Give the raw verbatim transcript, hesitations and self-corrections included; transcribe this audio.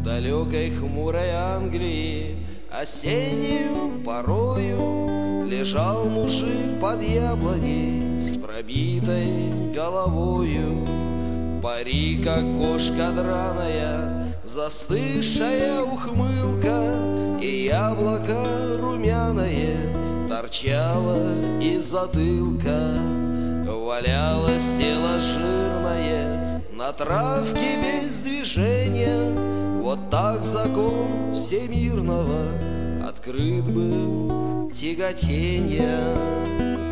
далекой хмурой Англии осеннюю порою лежал мужик под яблоней с пробитой головою. Парик, как кошка драная, застывшая ухмылка, и яблоко румяное торчало из затылка. Валялось тело жирное на травке без движения. Вот так закон всемирного открыт был тяготения.